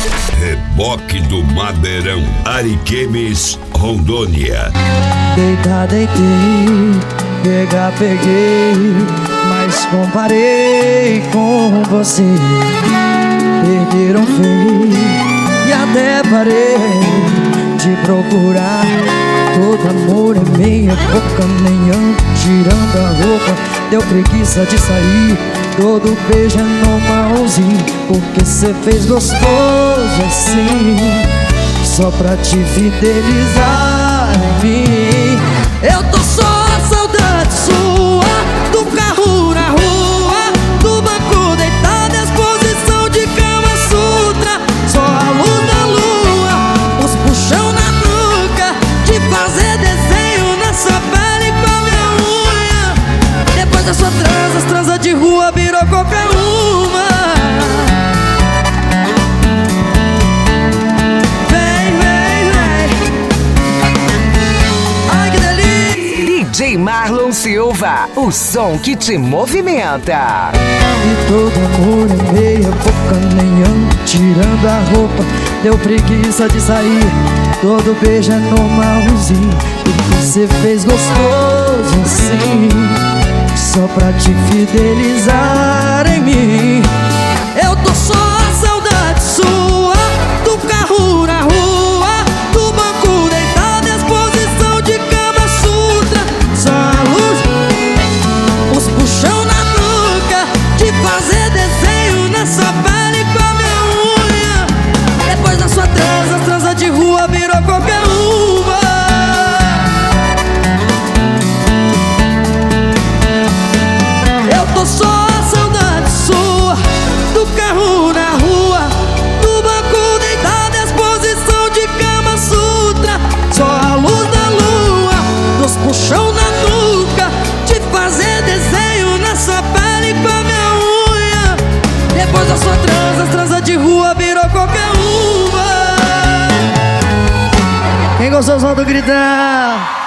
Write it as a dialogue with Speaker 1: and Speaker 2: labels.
Speaker 1: Reboque do Madeirão, Ariquemes, Rondônia.
Speaker 2: Deitar, deitei, pegar, peguei, mas comparei com você. Perderam feio e até parei de procurar. Todo amor é meia boca, nem tirando a roupa. Deu preguiça de sair, todo beijo é normalzinho, porque cê fez gostoso assim, só pra te fidelizar em mim. Eu tô só a saudade sua, do carro na rua, do banco deitado, exposição de Kama Sutra. Só a luz da lua, os puxão na nuca, de fazer desenho nessa pele com a minha unha. Depois da sua transa, as transas de rua virou qualquer uma.
Speaker 3: DJ Marlon Silva, o som que te movimenta.
Speaker 2: E todo amor é meia boca, nem tirando a roupa. Deu preguiça de sair, todo beijo é normalzinho, porque cê fez gostoso assim, só pra te fidelizar em mim. Eu tô só a saudade sua, do carro na rua, do banco deitado, exposição de Kama Sutra. Só a luz, os puxão na nuca, de fazer desenho nessa pele com a minha unha. Depois da sua transa, as transas de rua virou qualquer uma. Eu tô só a saudade sua, do carro na rua, do banco deitado, exposição de Kama Sutra. Só a luz da lua, dos puxão na nuca, de fazer desenho nessa pele com a minha unha. Depois da sua transa, as transas de rua virou qualquer uma. Quem gostou, solta o gritão.